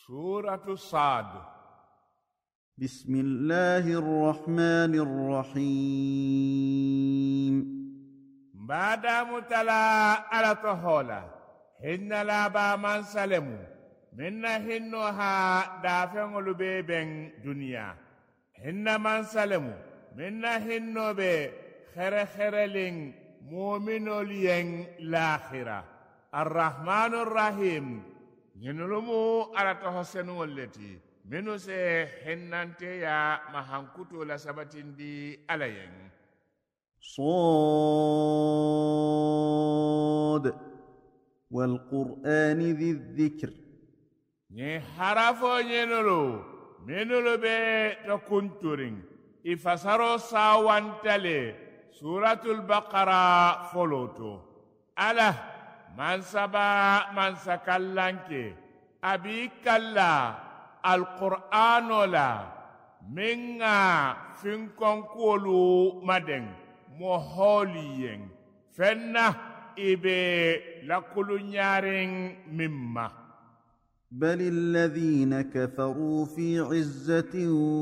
سورة صاد. بسم الله الرحمن الرحيم. بعد متلا على طهولا هن لابا من سلمو من هنوها دافع لبيبن دنيا هن من سلمو من هنو بي خير لين مؤمنو لين الآخرة الرحمن الرحيم ينلمو على تحسنو التي منو سي هنانتي يا مهانكوتو لسبتين دي عليين. صاد والقرآن ذي الذكر. ني حرفو منولو بي تكنتورين إفسرو ساوانتالي سورة البقرة فلوتو ألا من سبا من سكالانكي أبي كلا القرآن لا منغا فينكون كولو مدن مهوليين فنا إبي لكل نيارين مما. بل الذين كفروا في عزة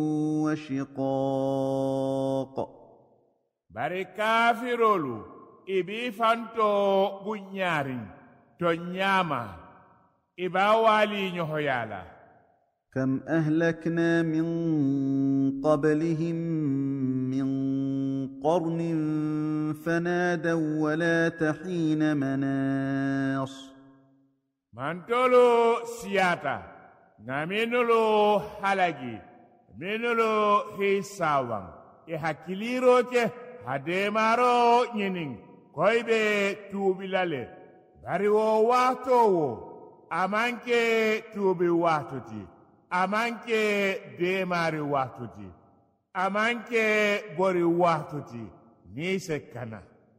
وشقاق. bari kafirolu ibi fanto bunyarin to nyama iba wali nyohoyala. كم أهلكنا من قبلهم من قرن فنادوا ولا تحين مناص. mantolo siyata nga minulu halagi minulu hisawan hakiliroke hademaro nyinin koybe tubilale bari wo wato wo amanke tubi watoti amanke demari watoti amanke bori watoti ni sekana.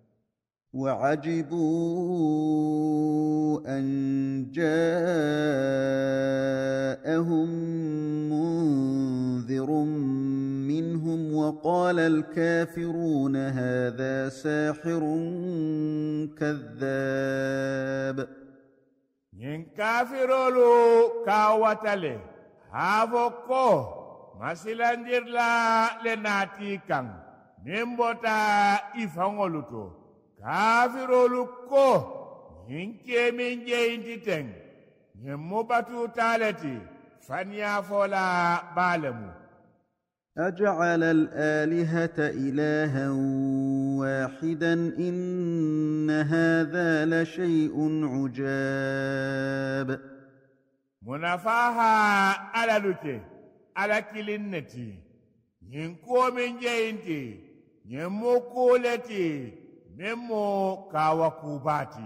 وعجبوا أن جاءهم منذر منهم وقال الكافرون هذا ساحر كذاب. ين كافرولو كاواتالي هافوكو مسيلاندير لا لناتي كان نمبوتا إفانغولوتو kafirolu ko hinke min jeyinti ten ñemmu batu taleti faniya fola balemu. أجعل الآلهة إلها واحدا إن هذا لشيء عجاب. منافاها على لوكي على كلينتي ينكو من جينتي يمو كولتي ممو كاوكوباتي.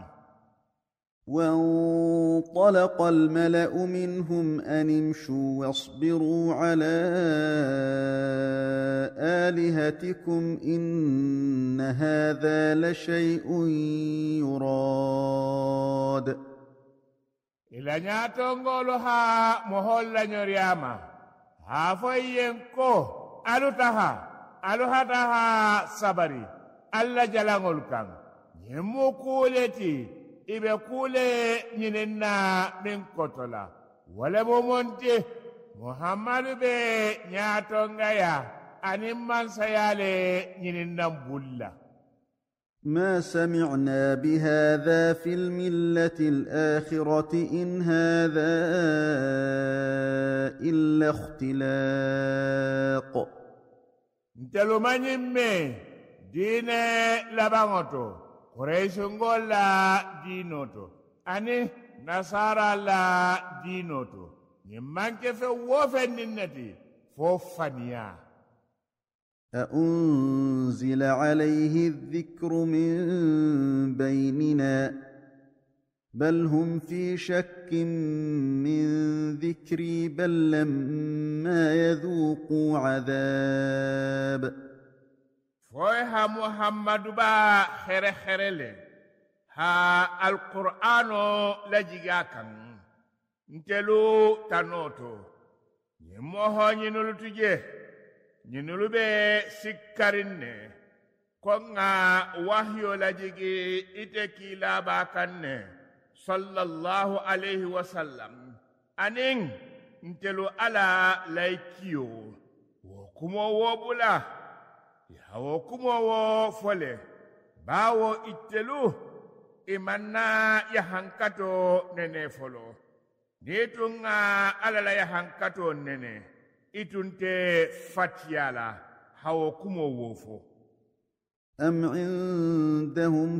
وانطلق الملأ منهم أن امشوا واصبروا على آلهتكم إن هذا لشيء يراد. إلا نياتونغولها مهولا نيرياما هافوينكو ألوهاتها صبري alla jalangol kan yemmo kuleti ibe kule nyinenna min kotola wala momonte muhammadu be nyatonga ya animman sayale nyinenna bulla. ما سمعنا بهذا في الملة الآخرة إن هذا إلا اختلاق. ntelo manyemme dine labangoto Quraishngo la dinoto ani nasara la dinoto nyimmanke fe wofenninnati fofaniya. أأنزل عليه الذكر من بيننا بل هم في شك من ذكري بل لما يذوقوا عذاب. فويها محمد با خير ها القرآن لجيغاكا نتلو تنوتو نموهو نينولو تجيه نينولو بي سكرين كونغا وحيو لجيغي إتكي لاباكا صلى الله عليه وسلم aning ntelu ala laikiyo wo kumo wo bula ya wo kumo wo fole bawo itelu imanna ya hankato nene folo nitunga ala la ya hankato nene itunte fatiyala hawo kumo wo fo أم عندهم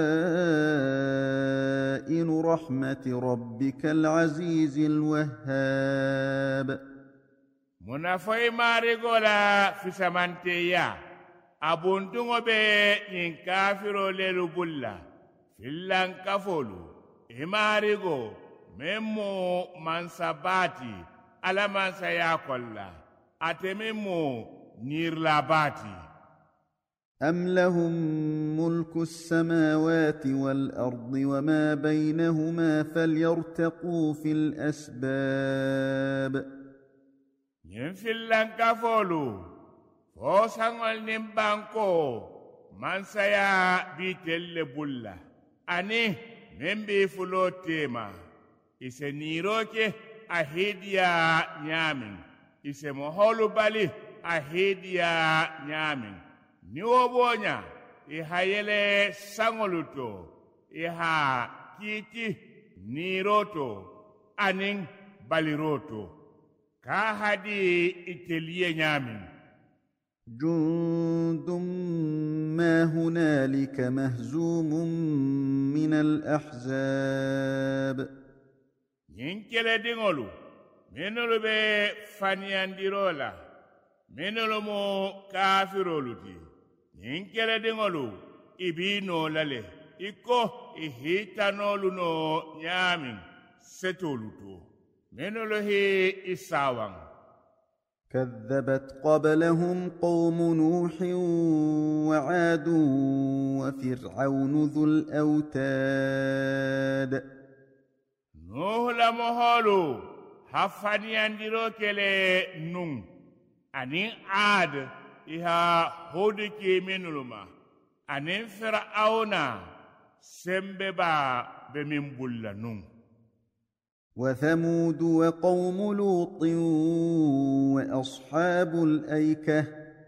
خزائن رحمة ربك العزيز الوهاب منافي مارغولا في سمانتيا أبونتو بي إن كافرو للبولا في اللانكافولو إمارغو ممو منساباتي على منسياكولا أتممو نيرلاباتي أم لهم ملك السماوات والأرض وما بينهما فليرتقوا في الأسباب ينفل لنك فولو فوسانول نمبانكو من سيا بيتل بولا أني من بيفلو تيما إسي نيروكي أهيديا نيامين إسي مهولو بالي أهيديا نيامين niwo bonya iha yele sangoluto iha kiti niroto aning baliroto ka hadi iteliye nyamin جند ما هنالك مهزوم من الأحزاب ينكele dingolu menolu be faniyandirola menolu mo kafiroluti Yinkele dingolu ibino lale iko ihitanolu no nyamin setoluto menolohi isawang كذبت قبلهم قوم نوح وعاد وفرعون ذو الأوتاد نوح لمهولو حفاني انديرو كله نون أني عاد iha hodike menuluma anin fir'auna sembe ba be min bulla nun وثمود وقوم لوط وأصحاب الأيكة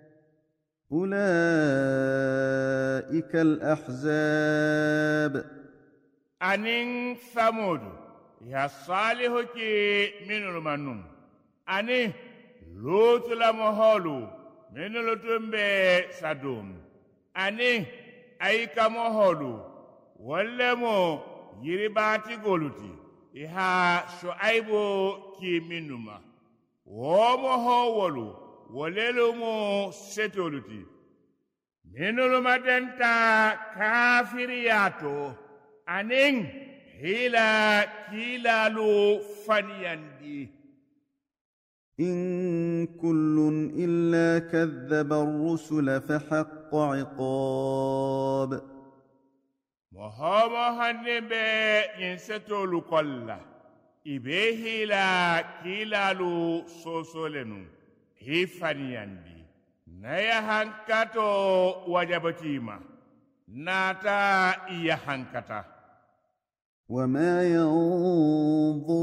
أولئك الأحزاب أنين ثمود يا صالح كي منuluma nun ani لوط لمهولو menolo tumbe sadum ani aika moholu wallemo yiribati goluti iha shuaibu kiminuma wo mohowolu wolelo mo setoluti menolo madenta kafiriyato anin hila kilalu faniyandi إن كل إلا كذب الرسل فحق عقاب محمد به ينستول كلا إبه لا كيلالو سوسولنو هيفانياندي نيا هنكاتو وجبتيما ناتا إيا هنكاتا وما ينظر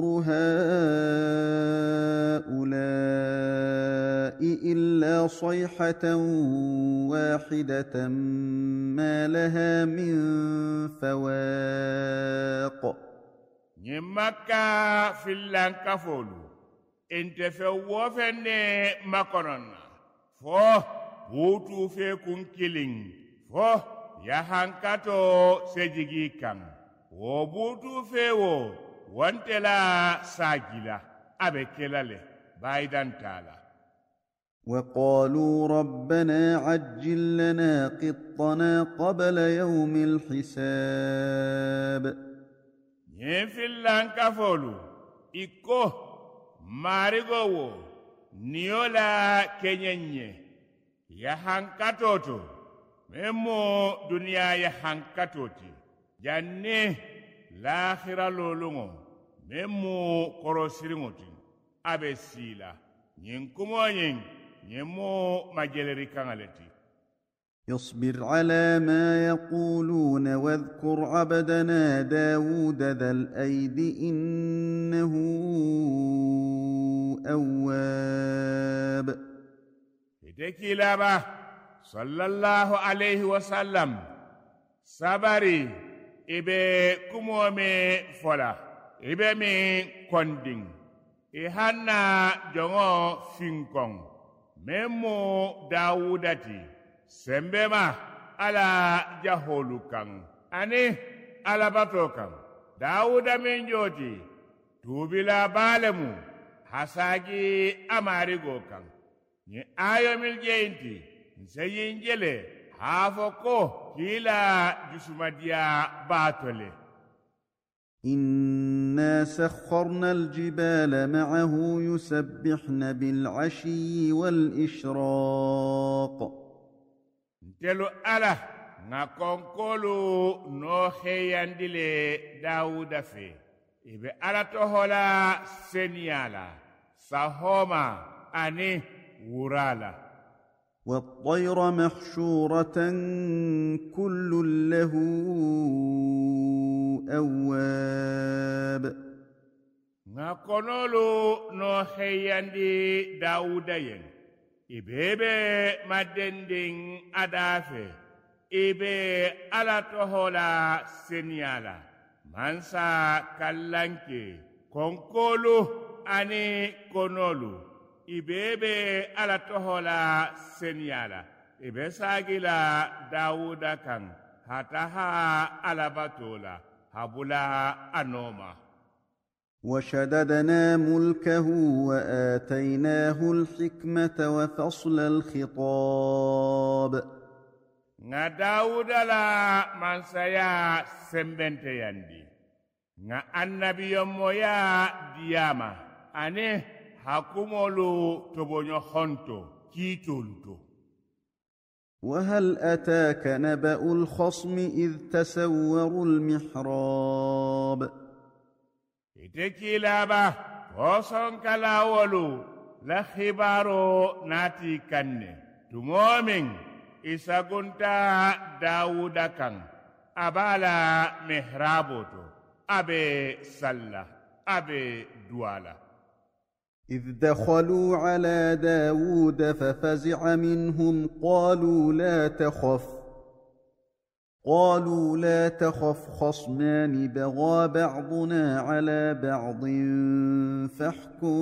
هؤلاء إلا صيحة واحدة ما لها من فواق نمكا في اللانكافولو انت فوفن مكرنا فو بوتو في كنكيلين فو يهانكاتو سجيجي كان wobutu fewo wantela sagila abekela le baidan tala وقالوا ربنا عجل لنا قطنا قبل يوم الحساب يفلان كفولو إكو مارغو نيولا كنيني يهانكاتوتو ممو دنيا يهانكاتوتي janne lahira lolungo memu korosiringoti abe sila nyin kumo nyin nyemo majeleri kangaleti يصبر على ما يقولون واذكر عبدنا داود ذا الأيد إنه ite kilaba sallallahu alayhi wa sallam sabari ibe kumome fola ibe mi konding ihanna jongo finkong memo Dawudati sembema ala jaholukan ani ala batokan Dawuda min joti tubila balemu hasagi amarigo kan ni ayo mil jeinti nseyin jele hafo ko kila jusumadiya batole إنا سخرنا الجبال معه يسبحن بالعشي والإشراق ntelu ala nga konkolu no heyandile Dawuda fe ibe ala tohola seniyala sahoma ani wurala والطير محشورة كل له أواب nga konolu no heyandi Dawuda yen ibebe madending adafe ibe ala tohola seniyala mansa kallanke konkolu ani konolu ibebe ala tohola seniyala ibe sagila Dawuda kan hataha alabatola habula anoma وشددنا ملكه وآتيناه الحكمة وفصل الخطاب nga Dawuda la mansaya sembente yandi nga annabiyon moya diyama ane hakumolu tobonyo honto kitoluto وهل أتاك نبأ الخصم إذ تسوروا المحراب itekilaba koson kalawolu la khibaro nati kanne tumomin isagunta Dawuda kan abala mihraboto abe salla abe duala إذ دخلوا على داود ففزع منهم قالوا لا تخف خصمان بغى بعضنا على بعض فاحكم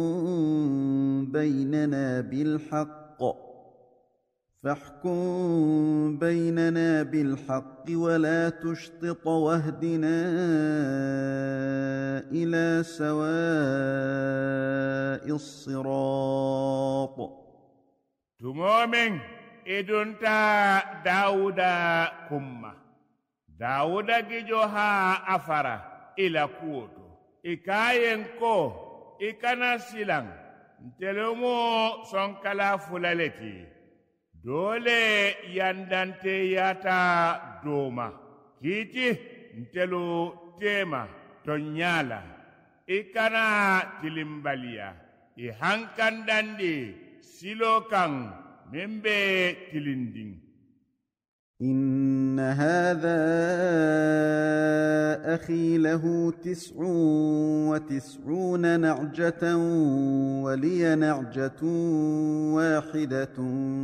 بيننا بالحق ولا تشطط واهدنا إلى سواء الصراط تمومن إدنتا داودا كما Dawuda gijoha afara ila kuoto ikayen ko ikana silang ntelomo sonkala fulaleti dole yandante yata doma kiti ntelo tema tonyala ikana tilimbalia ihankandandi silokan membe tilinding إن هذا أخي له 99 نعجة ولي نعجة واحدة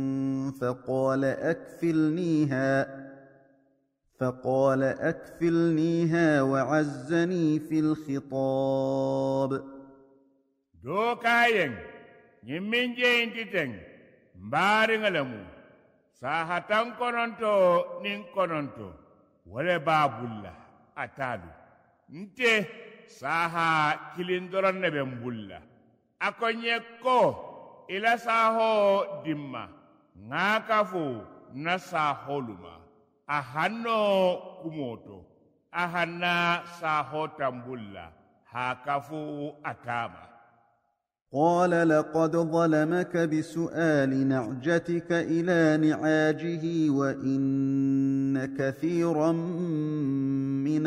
فقال أكفلنيها وعزني في الخطاب دو كاين يمين جين تتن مبارن لمو sahatan kononto nin kononto wale babulla atalu nte saha kilindoron nebe mbulla akonye ko ila saho dimma ngakafu na saholuma ahanno kumoto ahanna saho tambulla hakafu atama قال لقد ظلمك بسؤال نعجتك إلى نعاجه وإن كثيرا من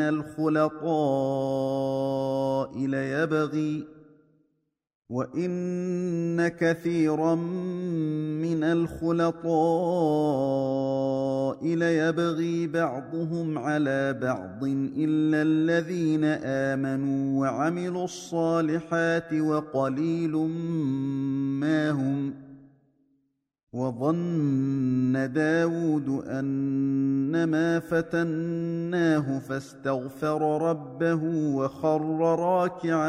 الخلطاء ليبغي بعضهم على بعض إلا الذين آمنوا وعملوا الصالحات وقليل ما هم وظن داود أنما فتناه فاستغفر ربه وخر راكعا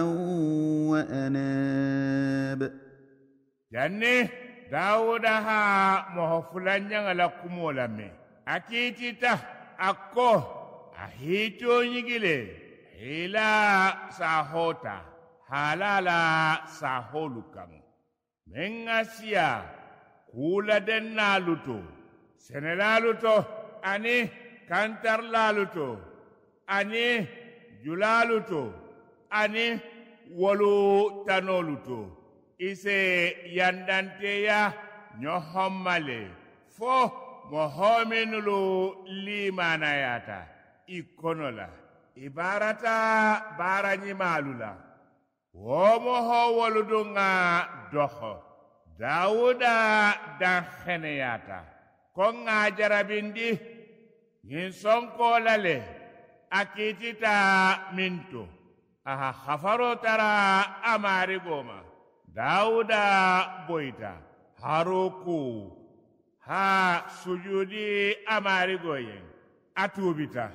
وأناب janne dawuda ha moho fulanjanga la kumola me akitita akko ahito nyigile hila sahota halala saholukan mengasia kula dennaluto senelaluto ani kantarlaluto ani julaluto ani wolu tanoluto ise yandanteya nyohommale fo mohominulu limanayata ikonola ibarata baranyimalula womoho woludunga doho dawuda danheneyata konga jarabindi yin sonkolale akitita minto aha khafaro tara amari goma dawuda boita haruku ha sujudi amari goyen atubita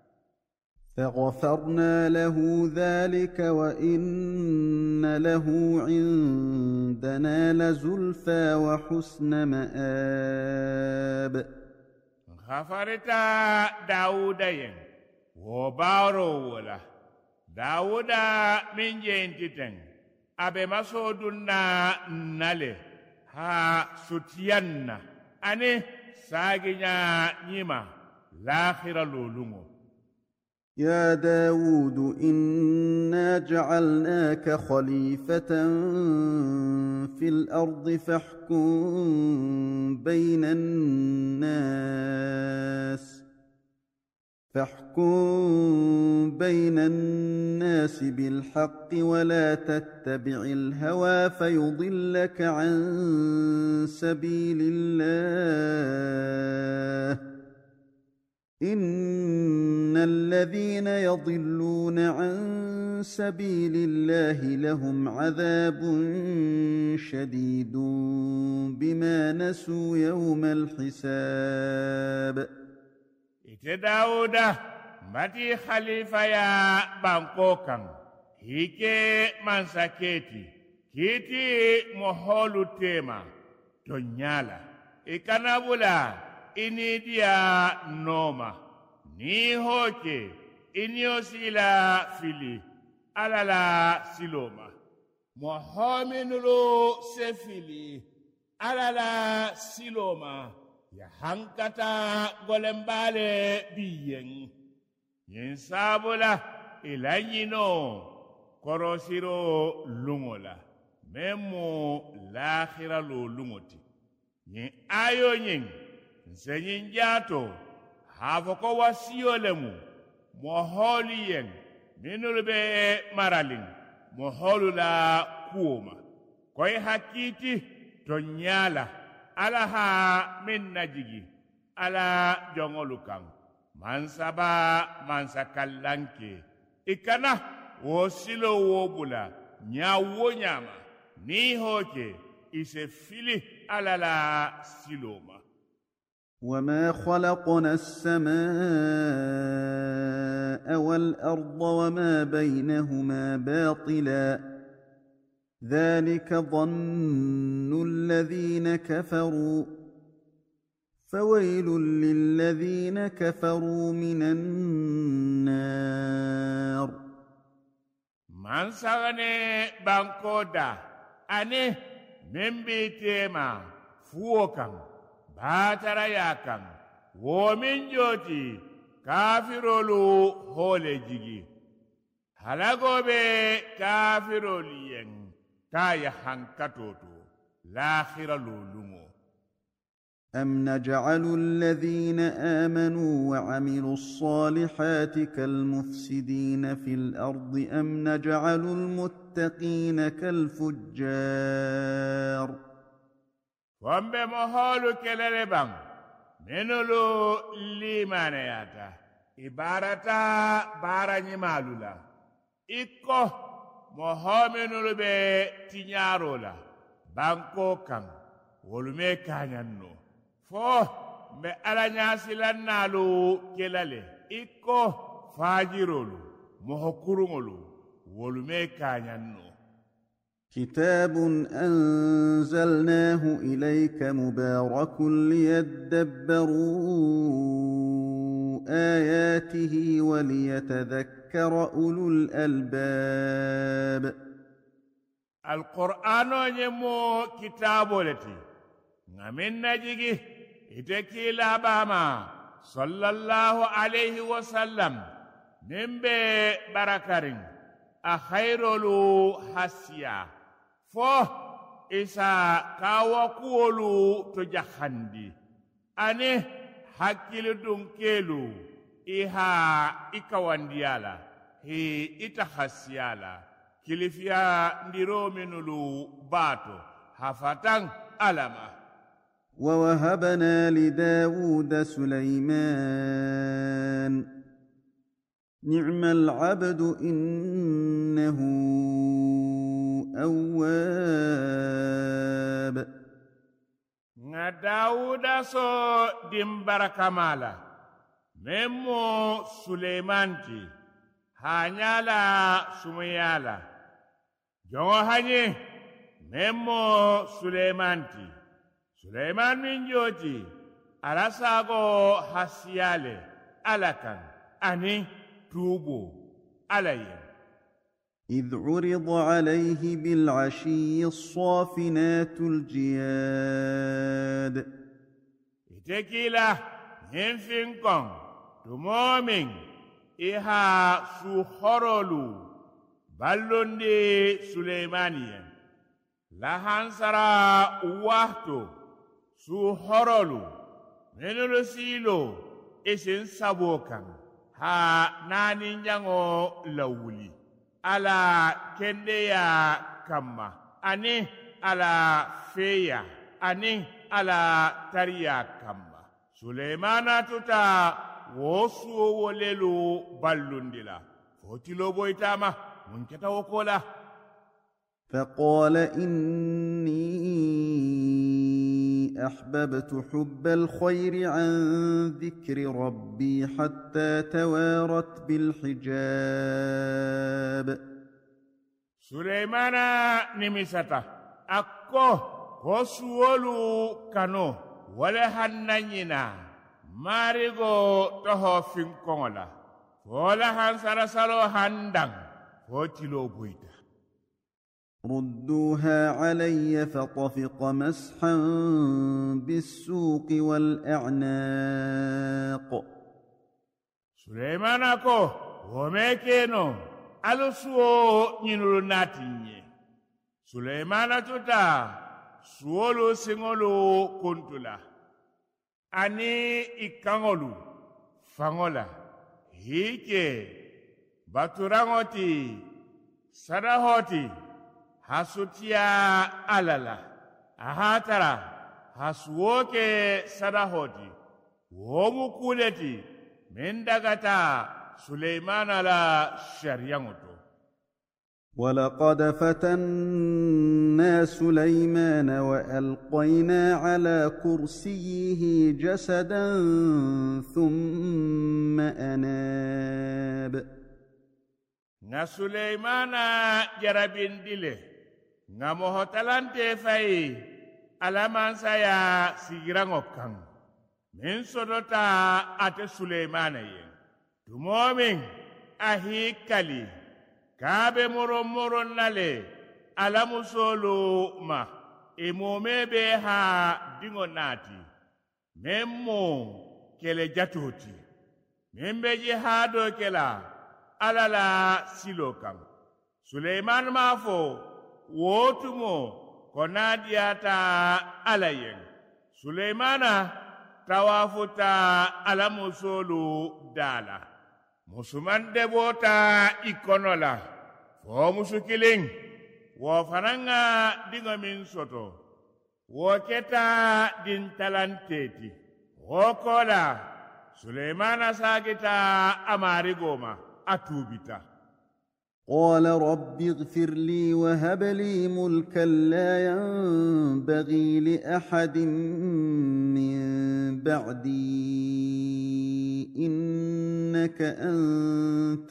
فغفرنا له ذلك وإن له عندنا لزلفى وحسن مآب غفرتا داود ين وبارو ولا داود من جنتين أبي مسودنا نالي ها سوتيانا أني ساقنا نيما لاخر لولونغو يا داود إنا جعلناك خليفة في الأرض فاحكم بين الناس بالحق ولا تتبع الهوى فيضلك عن سبيل الله إن الذين يضلون عن سبيل الله لهم عذاب شديد بما نسوا يوم الحساب داود ماتي خليفة يا بانكوكم هيكي منسكيتي كيتي مهولو تيما تنيالا إكنابولا inidia noma ni hoke inio sila fili alala siloma mohamenulo sefili alala siloma ya hankata golembale biyen yin sabula ilayino korosiro lungola memo lakhira lo lungoti yin ayo yin nsenyin jato hafoko wasiyolemu moholiyen minulbe maralin moholula kuoma koy hakiti to nyala alaha min najigi ala jongolukan mansaba mansakallanke ikana wosilo wobula nyawo nyama ni hoke ise fili alala siloma وما خلقنا السماء والأرض وما بينهما باطلا ذلك ظن الذين كفروا فويل للذين كفروا من النار من سغني بانكودا أني من بيتيما فوكم باترا ياكم ومن جوتي كافرولو هولي جيجي هلاغو بي كافروليين كايا هنكتوتو لاخر لولمو أم نجعل الذين آمنوا وعملوا الصالحات كالمفسدين في الأرض أم نجعل المتقين كالفجار Wambe moholu kelele bang menulu limanayata ibarata baranyi malula ikko mohomenulu be tinyarola banko kan wolume kañanno fo mbe ala ñasilannaalu kelale ikko faajirolu moho kuruŋolu wolume kañanno كتاب أنزلناه إليك مبارك ليدبروا آياته وليتذكر أولو الألباب القرآن يمو كتاب التي نمن نجيه إتكي لاباما صلى الله عليه وسلم نمبي بركارين أخيرولو حسيا فو إسا كاوكولو تجخندي أني حكيل دونكيلو إها إكوانديالا هي إتخسيالا كلفيا نديرو منولو باتو حفتان ألما ووهبنا لداود سليمان نعم العبد إنه أواب داود سو دمبر كمالا ممو سليمانتي هانيالا سميالا جو هاني ممو سليمانتي سليمان من جوتي أرساغو حسيالي ألكن أني توبو علي إذ عرض عليه بالعشي الصافنات الجياد إتكيلا ينفنكم تمومين إها سوخرولو بلوندي سليمانيا لهانسرا وحتو سوخرولو منو سيلو إسن سابوكا ha nani nyango lawuli ala kendeya kamma ani ala feya ani ala tariya kamma Suleimana tuta wosu wolelu ballundila fotilo boytama munketa wokola فقال إني أحببت حب الخير عن ذكر ربي حتى توارت بالحجاب سليمان نمستا أكو خسولو كانو ولا هننينا ماريغو تهو فينكولا ولا هنسرسلو هندن فوتيلو بويتا ردوها علي فطفق مسحا بالسوق والأعناق سليمان أكو وميكينو ألسو نينو ناتيني سليمان تتا سولو سينولو كنتلا أني إكانولو فانولا هيكي باتورانوتي سراهوتي hasutia alala ahatara hasuoke sadahoti womu kuleti mendagata Suleiman ala shariangoto ولقد فتنا سليمان وألقينا على كرسيه جسدا ثم أناب na Suleimana jarabin dile nga mohotalante fay alamansa ya sigirango kan min sodota ate Suleimana ye tumomin ahikali kabe moro nale alamusolu ma imomebe ha dingo nati memmo kele jatoti membe jihado kela alala silokan Suleiman mafo wotumo konadiata alayen Suleimana tawafuta alamusolu dala musuman debota ikonola fo musukiling wo fananga dingo min soto wo keta din talanteti wo kola Suleimana sagita amari goma atubita قال رب اغفر لي وهب لي ملكا لا ينبغي لأحد من بعدي إنك أنت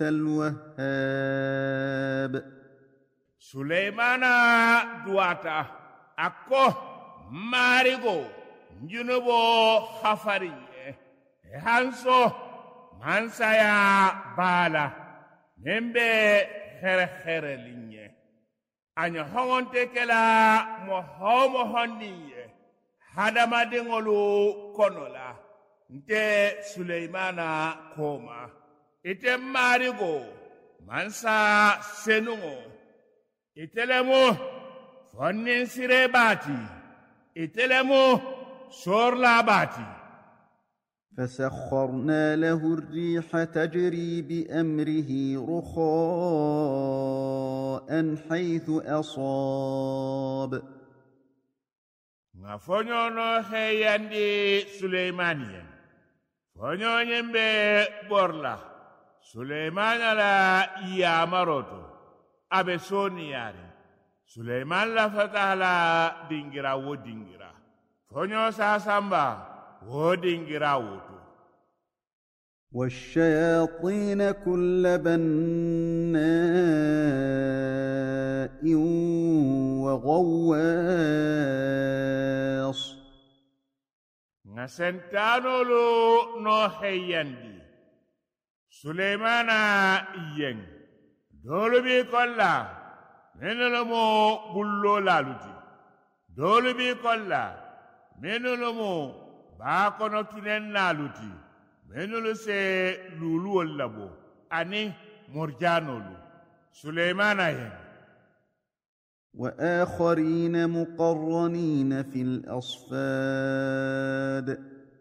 الوهاب. سليمان دواتا أكو ماريغو جنوبو خفري هانسو مانسايا بالا نمبي خير لنيه أني هون تكلا مو هونيه hadama dengolu konola nte Suleimana koma ite marigo mansa senungo itelemo fonnin sire bati itelemo sorla bati. فسخرنا له الريح تجري بأمره رخاء حيث أصاب. nga fonyo no heyandi Suleimanien fonyo nyembe borla Suleimana la yamaroto abe soni yari Suleiman la fatala dingira wo dingira fonyo sasamba wo dingira woto. والشياطين كل بناء وغواص. نسنتانولو نو هياندي سليمانا ين دولو بي كولا منولمو بولو لالوتي دولو بي كولا منولمو باكونو تنين لالوتي منولو سي لولو اللبو اني مرجانولو سليمانا ين. وآخرين مقرنين في الأصفاد.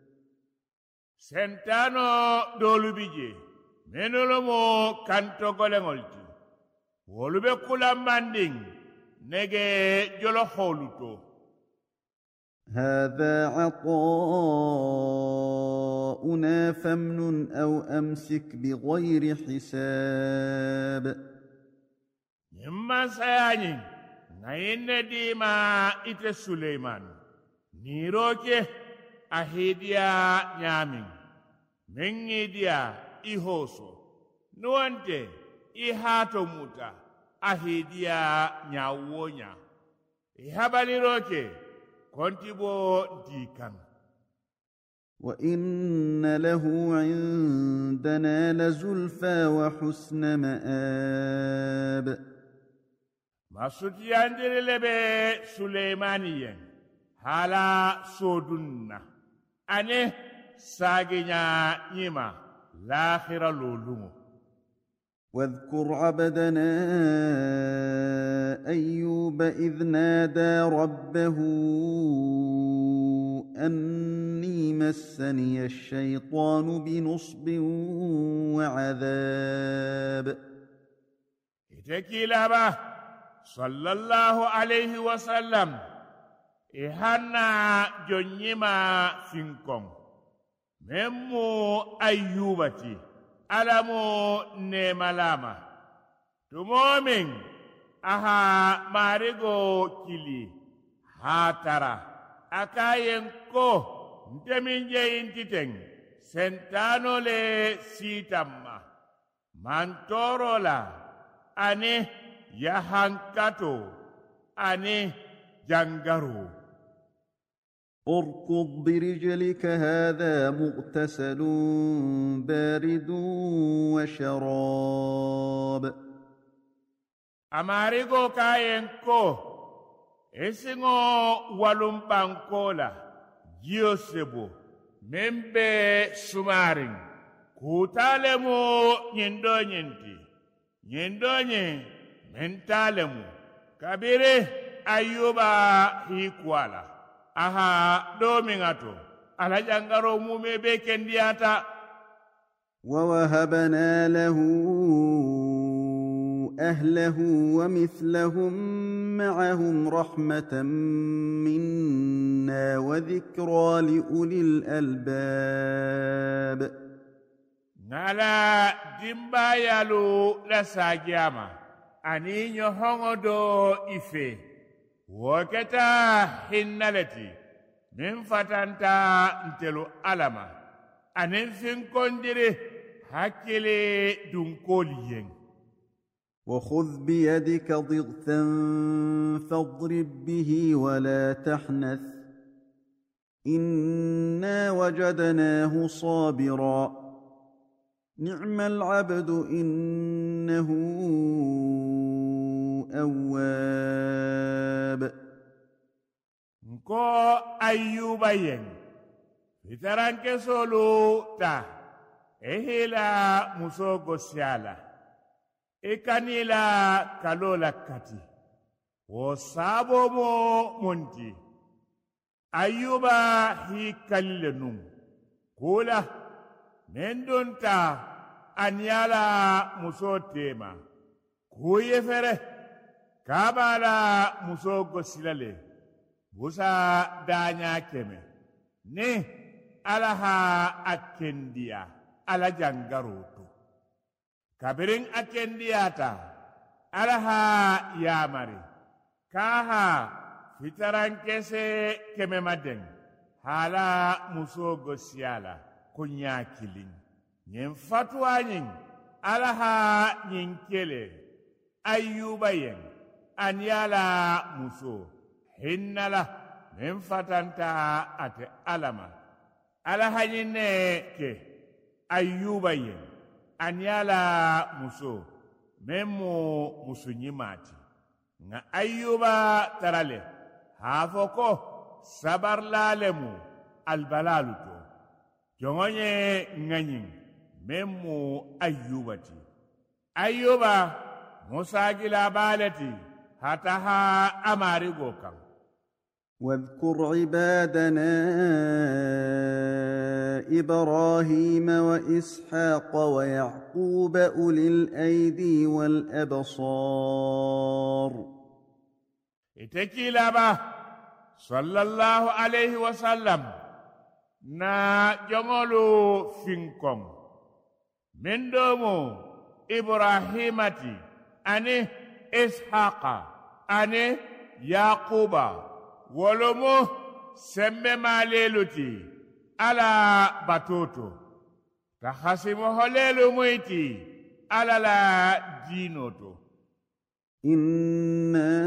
سنتانو دولو بيجي منولمو كانتو غولنغولتي wolu be kulambanding nege jolo holuto. هذا عطاؤنا فامنن أو أمسك بغير حساب. Nyimman sayani ngayinne dima ite Suleiman niroke ahidia nyamin mengidia ihoso nuante ihato muta ahidia nyawonya ihabaliroke kontibo dikan. وإن له عندنا لزلفى وحسن مآب. masutiyandir lebe Suleimaniyen hala sodunna ane saginya nyima l'akhira lolumo. واذكر عبدنا أيوب إذ نادى ربه أني مسني الشيطان بنصب وعذاب. إتكيلابا صلى الله عليه وسلم إهانا جنيما فينكم ممو أيوبتي alamu nemalama tumomin aha marigo kili hatara akayen ko nteminje intiteng sentano le sitamma mantorola ane yahankato ane jangaro. اركض برجلك هذا مغتسل بارد وشراب. amarigo kayenko esingo walumpankola jiosebo membe sumarin kutalemu nyendonye mentalemu kabire ayuba hikwala aha domingato ala jangaro mume be kendiata. ووهبنا له أهله ومثلهم معهم رحمة منا وذكرى لأولي الألباب. nala dimba yalu la sajama ani nyohongo do ife woketa hinnaleti min fatanta ntelu alama anin finkondiri hakkile dunkoliyen. وخذ بيدك ضغثا فاضرب به ولا تحنث إنا وجدناه صابرا نعم العبد إنه أواب. nko ayyuba yen fitaranke solu ta ehila musogo siala ikanila kalola kati wo sabo mo monti ayyuba hi kalle num kula mendonta anyala muso tema kuye fere kabala musogo silale busa danya keme ne alaha akendia ala jangaroto kabirin akendiyata alaha yamari kaha fitaran kese keme maden hala musogo siala kunya kilin nyen fatwa nyin alaha nyin kele ayyuba yen anyala muso hinnala men fatanta ate alama alaha nyine ke ayyuba yen anyala muso memu musunyimati nga ayyuba tarale hafoko sabarlalemu albalaluto jongonye nganyin memu ayyubati ayyuba musagila balati hataha amarigo kan. واذكر عبادنا إبراهيم وإسحاق ويعقوب أولي الأيدي والأبصار. itekilaba sallallahu alaihi wasallam na jongolu finkon mendomo ibrahimati ane ishaqa ane yaquba wolomo sembe maleluti ala batoto tahasimo holelu muiti ala la dinoto. إنا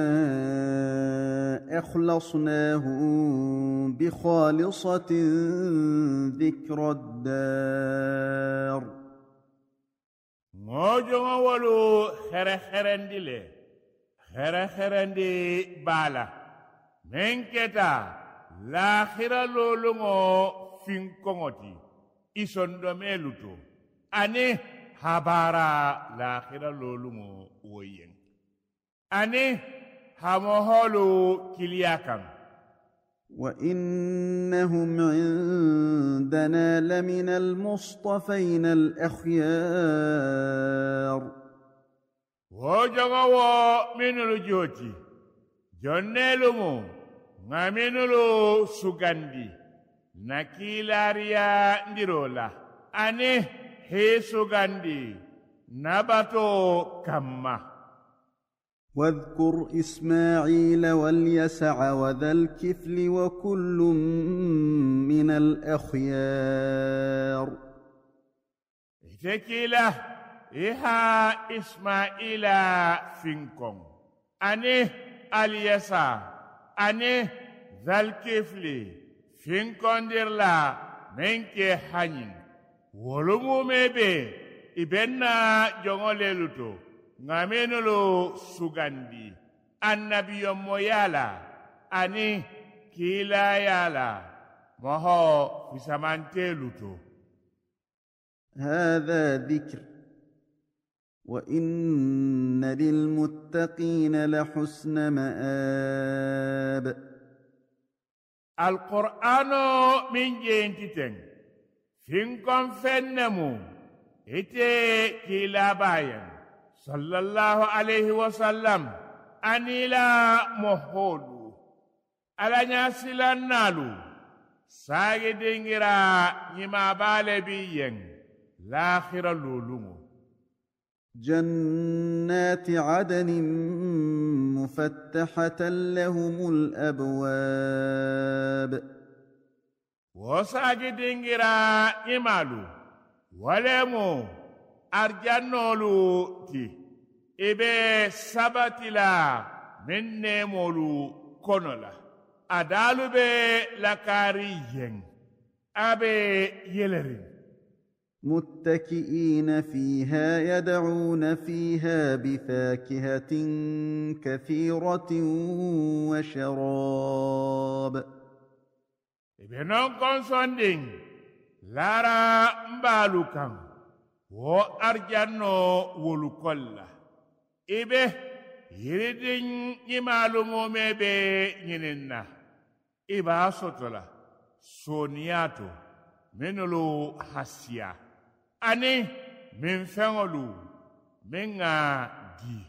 أخلصناهم بخالصة ذكر الدار. موجو ولو خرخرندي le خرخرندي بالا menketa l'akhira lolungo finkongoti isondomeluto ane habara l'akhira lolungo woyen ane hamoholu kiliyakan. وإنهم عندنا لمن المصطفين الأخيار. وجغوا من الجوتي جنلمو ngaminulu sugandi nakilaria ndirola ane he sugandi nabato kamma. واذكر إسماعيل واليسع وذا الكفل وكل من الأخيار. تكيلا إها إسماعيل فينكم أني اليسع أني ذا الكفل فينكم ديرلا منك حنين ولمو مبي إبنا جونغوليلوتو ngamenolo sugandi annabiyo moyala ani kila yala moho fisamanteluto. هذا ذكر وإن للمتقين لحسن مآب. القرآن من جنتين فينكم فنمو إتي كلا باين sallallahu alaihi wasallam anila moholu alanya silanalu sage dingira nyima bale biyen l'akhira lolungu جنات عدن مفتحة لهم الأبواب wosaji dingira imalu walemu arjannolu ti ibe sabatila min nemolu kono la adalu be lakari yen abe yelerin متكئين فيها يدعون فيها بفاكهة كثيرة وشراب ibe non konsonding lara mbalu kan wo arjanno wolu kolla ibe yiridin imalu momebe nyininna iba sotola soniyato menolo hasiya ani min feŋolu min ŋa di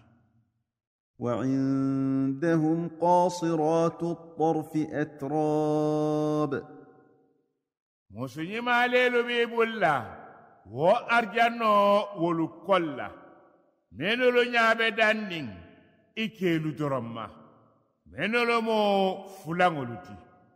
وعندهم قاصرات الطرف أتراب musu ñimalelu bi bulla wo arjanno wolu kolla menolu ñaabe danniŋ i keelu doromma menolu mo fulaŋolu ti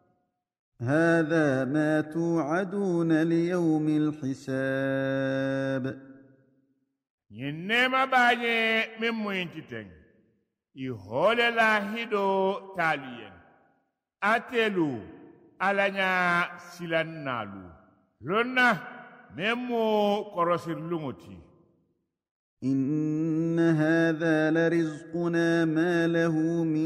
هذا ما توعدون ليوم الحساب ñiŋ neema baañe miŋ muyinti teŋ i hoole laahido taalu yeŋ atelu ala ña silannaalu lonna meŋ mu korosirluŋo ti إن هذا لرزقنا ما له من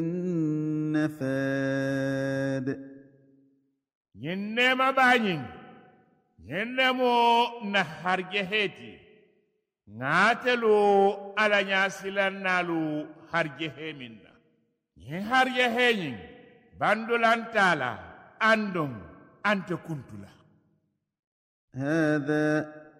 نفاد ñiŋ neema baañiŋ ñiŋ ne mu na harjeheeti ŋaatelu ala ña silannaalu harjehe min na ñiŋ harjehe ñiŋ bandulantala andon ante kuntula هذا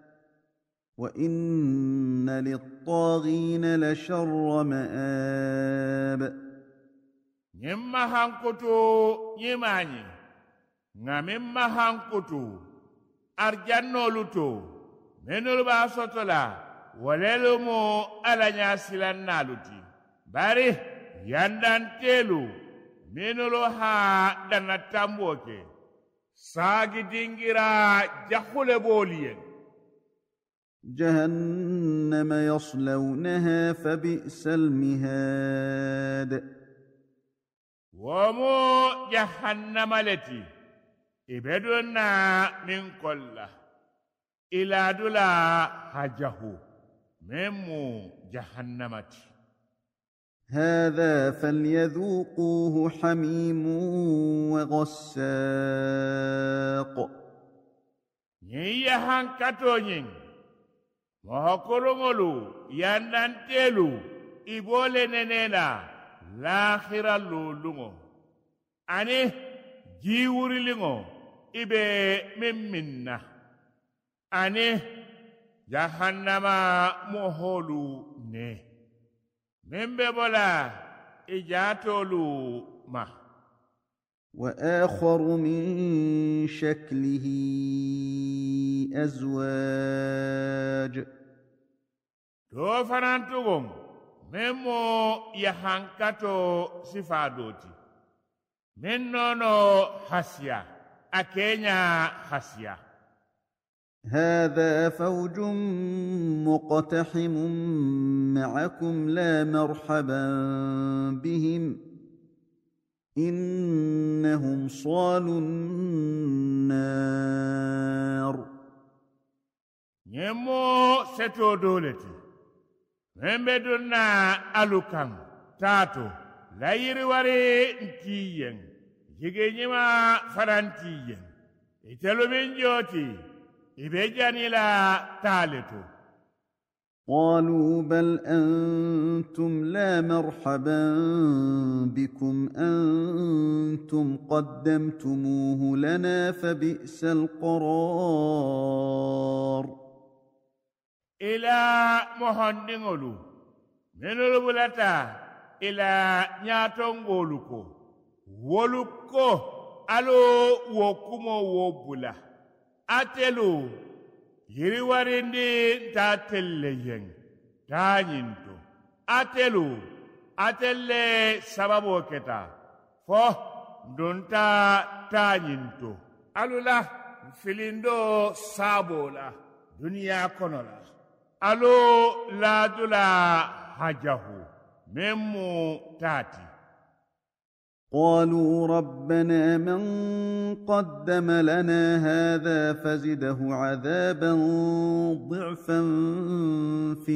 وإن للطاغين لشر مآب ñiŋ mahankutu ñimañi ŋa miŋ mahankutu arjannoolu to menolu be a soto la wolelu mu ala ña silannaalu ti bari yandanteelu menolu ha dana tambuo ke saagi dingira jahule boolu yeŋ جهنم يصلونها فبئس المهاد womu jahannama le ti i be dun na miŋ kolla ilaadula hajahu meŋ mu jahannama ti هذا فليذوقوه حميم وغساق ñiŋ yahankato ñiŋ mohokoloŋolu yandanteelu i boole nene la lahira looluŋo ani jiiwuriliŋo i be miŋ miŋ na ani jahannama mohoolu ne miŋ be bo la i jaatoolu ma وآخر من شكله أزواج doo fanantugoŋ meŋ mo yahankato sifaadooti meŋ noono hasiya a keeña hasiya هذا فوج مقتحم معكم لا مرحبا بهم إنهم صالوا النار ñiŋ mo setoo doo le ti meŋ be duŋ na alu kaŋ taato la yiriwari ntii yeŋ jigeñima farantii yeŋ itelu miŋ jooti i be jani la taa le to قالوا بل أنتم لا مرحبا بكم أنتم قدمتموه لنا فبئس القرار إلى مهندنغولو منو بلتا إلى نياتونغولوكو ولوكو ألو وكمو وبلا أتلو yiriwarindi ta telle yen tañinto atelu atelle sababo keta fo dunta tañinto alula filindo sabola duniya kono la alo laadula hajahu memmu taati قالوا ربنا من قدم لنا هذا فزده عذابا ضعفا في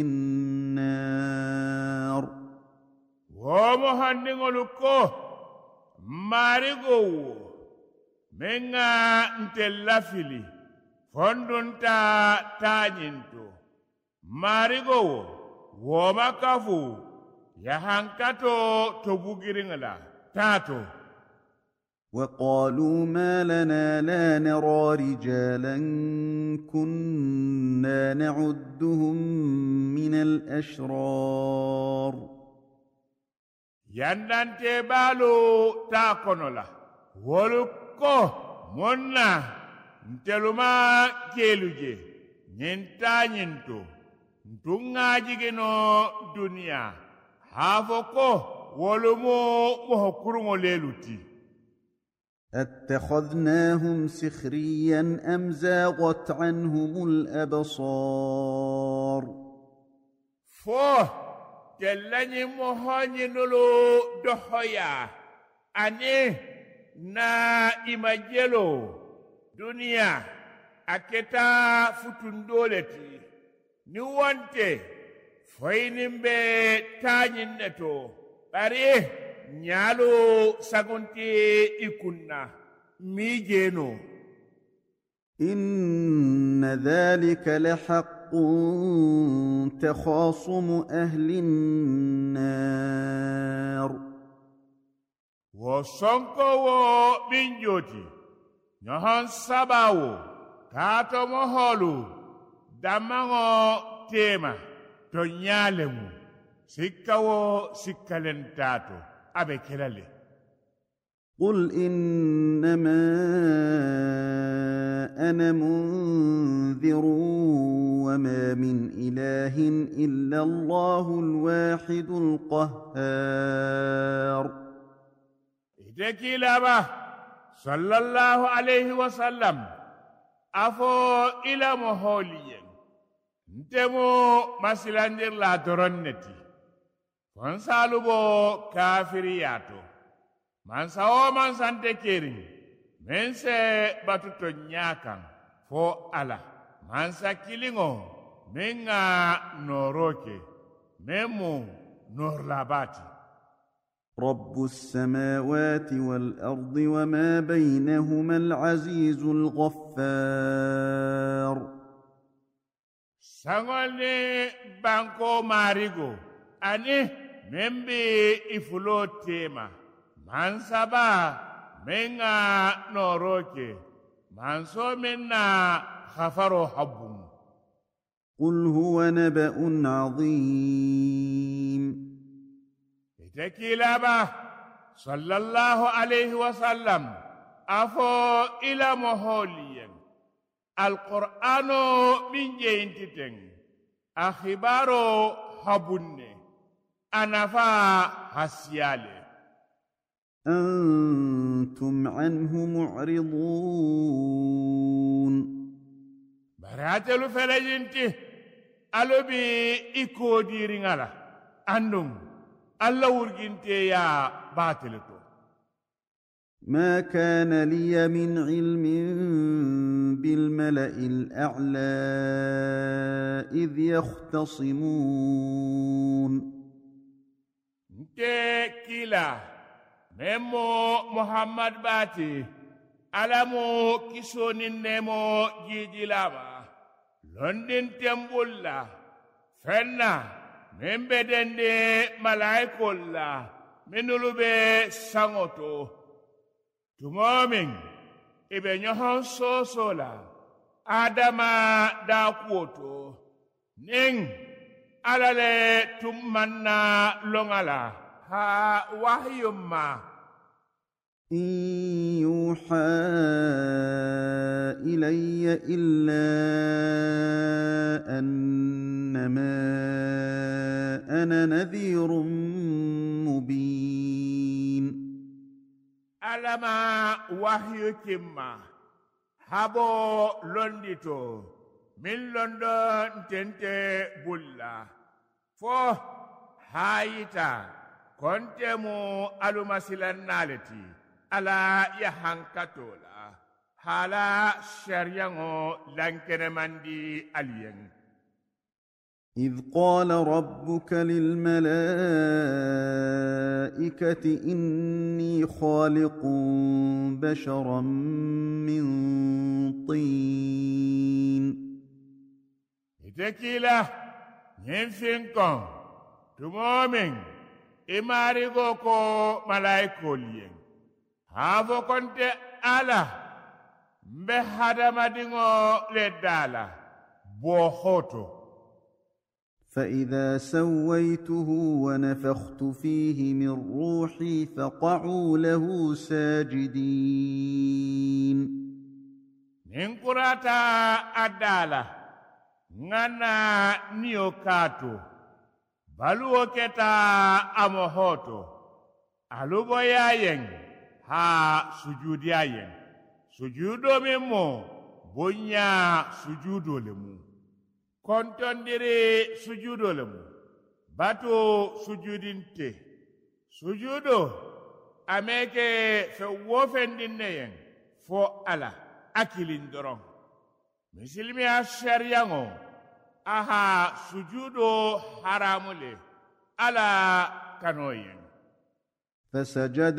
النار womohandiŋolu ko maarigowo meŋ ŋa nte lafili fondunta taañinto maarigowo wooma kafu yahankato to bugiriŋ la taato وقالوا ما لنا لا نرى رجالا كنا نعدهم من الأشرار yandante baalu taa kono la wolu ko monna nteluma keelu je ñiŋ taañinto ntuŋ ŋaajigino duniya haa fo ko wolu mu moho kuruŋo leelu ti اتخذناهم سخريا أم زاغت عنهم الأبصار fo tellañi mohoñinulu dohoya ani na ima jelo duniya a keta futundole ti ni wonte foyinin be tañin ne to bari ñaalu sagunti i kunna mi jeeno إن ذلك لحق تخاصم أهل النار wo sonkowo min joti ñohon sabawo taato moholu dammaŋo tema to ñaalemu sikkawo sikkalen taato abe kelale قل إنما أنا منذر وما من إله إلا الله الواحد القهار ideki laba sallallahu alayhi wa sallam afo ila moholiyen ntemo masilandir la doronneti fonsalubo kafiriyato mansa o mansante keriŋ meŋ se batuto ñaakan fo ala mansa kiliŋo meŋ ŋa nooro ke meŋ mu noorlabaati رب السماوات والأرض وما بينهما العزيز الغفار saŋol ni banko maarigo ani meŋ be ifuloo teema mansaba meŋ ŋa nooro ke manso meŋ na hafaro habbum قل هو نبأ عظيم ite kiilaba sallallahu alayhi wa sallam afo ila moholiyen alqur'ano min jeyintiteŋ a hibaro habunne a nafa hasiyale أنتم عنه معرضون baratelu felejinti alubi ikoodiiriŋala andum alla wurginteya baateleto ما كان لي من علم بالملأ الأعلى إذ يختصمون nte kila memmo muhammad baati alamu kisonin nemo jiijilama londin tembulla fenna men bedende malaikol la menulu be saŋoto tumomin ibe ñohon sosola adama daakuwo to niŋ ala le tummanna loŋala ha wahyum ma إن يوحى إلي إلا أنما أنا نذير مبين alama wahyu kimma habo londito min london tente bulla fo hayita kontemu alumasilannaleti ala yahankatola hala shariyango lankenemandi aliyen إذ قال ربك للملائكة إني خالق بشرا من طين itekila nyemfinkon tumomin imarigo ko malaikoliyen hafo konte ala mbe hadamadingo ledala bohoto فإذا سويته ونفخت فيه من روحي فقعوا له ساجدين ننقراتا أدالا ngana niokato baluo keta amohoto alubo yayen ha sujudi yayen sujudo memo bonya sujudo lemu kontondire sujudo lemu bato sujudinte sujudo ameke fe wofendinneyen fo ala akilin doron misilmi a shariyango aha sujudo haramule ala kanoyen فسجد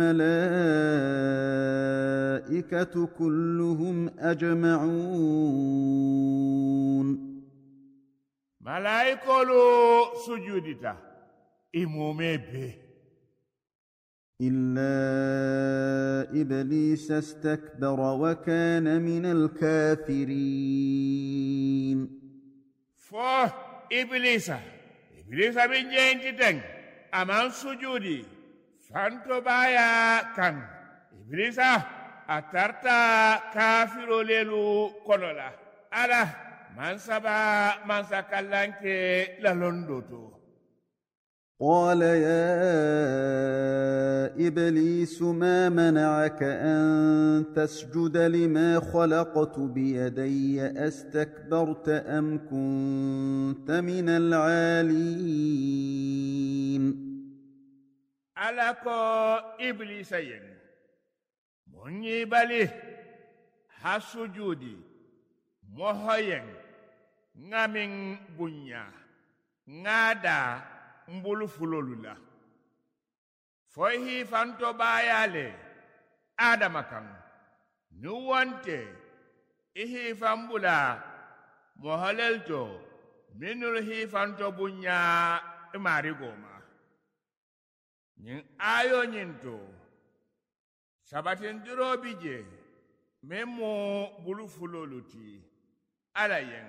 الملائكة كلهم أجمعون ملائكولو سجودتا إمومي به إلا إبليس استكبر وكان من الكافرين فو إبليس من جنتين أمان سجودي فانتو بايا كان إبليس أترتا كافر ليلو كنولا على من سبا من سكالانك للندوتو قال يا إبليس ما منعك أن تسجد لما خلقت بيدي أستكبرت أم كنت من العالين alako iblisa yen monyi bali hasujudi mohoyen ngamin bunya ngada mbulu fulolula fohi fanto bayale adama kan nuwante ihi fambula mohalelto minul hi fanto bunya marigoma nyin ayo nyinto sabatin dirobi je memo bulu fuloluti alayen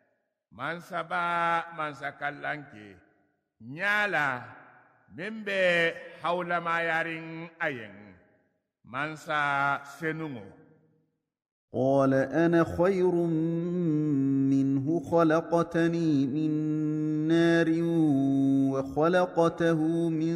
mansa kallanke nyala membe haula mayarin ayen mansa senungo قال أنا خير منه خلقتني من نار وخلقته من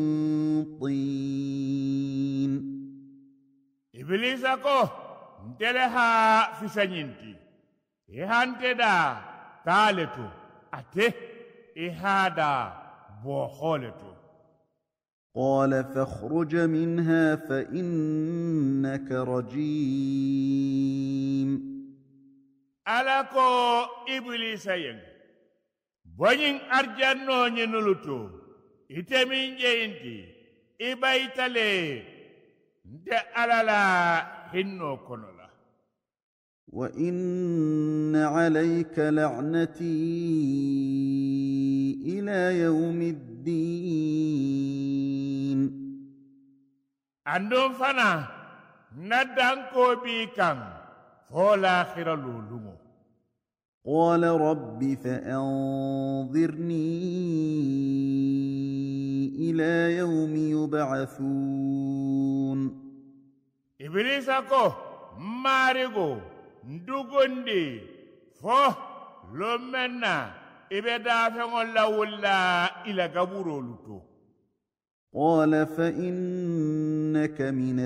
طين إبليس أكو انتلها في سنينتي إهانتدا تالتو أته إهادا بوخولتو قال فاخرج منها فإنك رجيم alako iblisa yen boñin arjanno ñenuluto itemin jeyinti ibaytale nde alala hinno konola وإن عليك لعنتي إلى يوم الدين andon fana naddanko bi kan فولا خير لولو قال رب فأنظرني إلى يوم يبعثون إبليس أكو ماريغو ندوغوندي فو لومنا ibe dafeŋol la wulla ila gaburolu to. قال فإنك من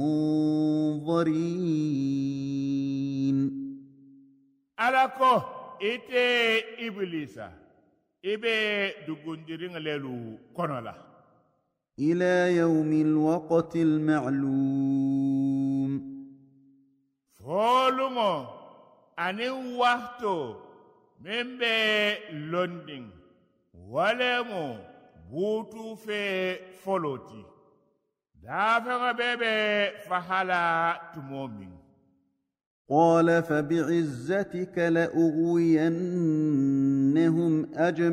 المنظرين ala ko ite iblisa ibe dugundiriŋ lelu kono la إلى يوم الوقت المعلوم foluŋo aniŋ wahto meŋ be londiŋ walemu buutu fe folo ti daafeŋo bee be fahala tumo miŋ قال فبعزتك لأغوينهم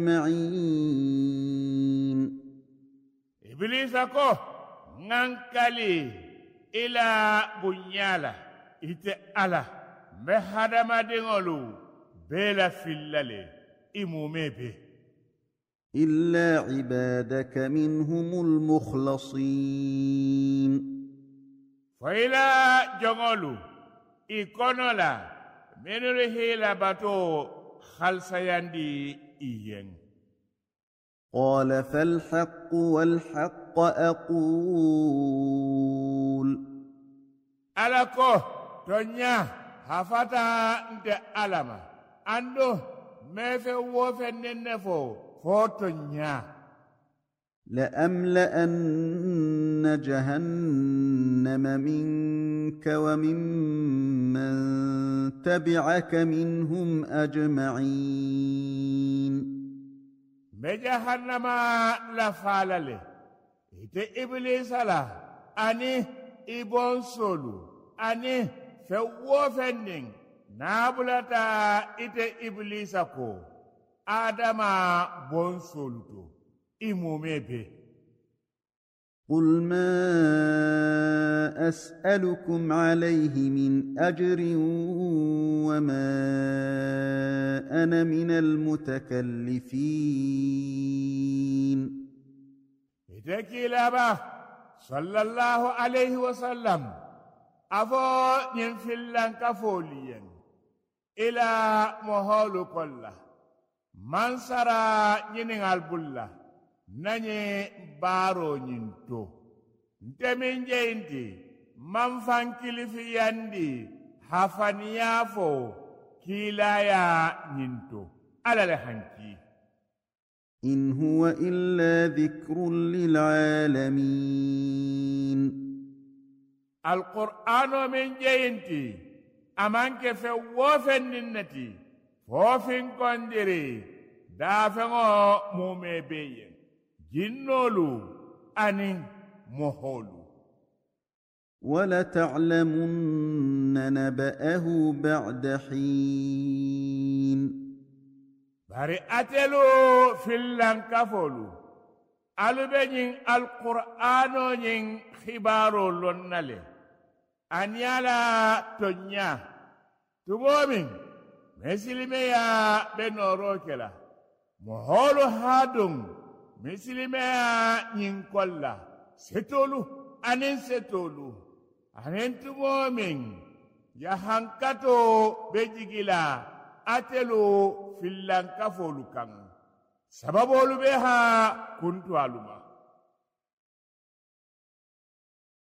أجمعين ibilisa ko ŋankali ila bunyala ite ala mbe hadamadiŋolu bee la filla le i mume be إلا عبادك منهم المخلصين fo ila joŋolu i kono la menulu hila bato halsayandi i yeŋ قال فالحق والحق أقول ala ko tonya hafata nte alama ando mefe wofe nenne fo tonya لأملأن جهنم منك وممن تبعك منهم أجمعين jahannama la falale ite iblisa la ani ibon solu ani fe wofennin nabulata ite iblisa ko adama bon solu to imume be قل ما أسألكم عليه من أجر وما أنا من المتكلفين iteki laba sallallahu alaihi wasallam afo nyin fillan kafoliyen ila moholu kolla mansara nyinin albulla nanye baro nyinto ntemin jeinti manfankilifi yandi hafaniyafo kilaya nyinto alale hanki إن هو إلا ذكر للعالمين القرآن من جينتي أمانك فوفن النتي فوفن كندري دافعو مومي بيين جنولو أنين مهولو ولتعلمن نبأه بعد حين bari atelu fillan kafolu alube ñiŋ alqur'ano ñiŋ xibaro lonnale aniyala toña tumo miŋ misilimeya be nooro ke la mohoolu haadum misilimeya ñiŋ kolla setolu aniŋ setolu aniŋ tumo miŋ yahankato be jigila atelu fillankafolu kaŋ sababolu be ha kuntu aluma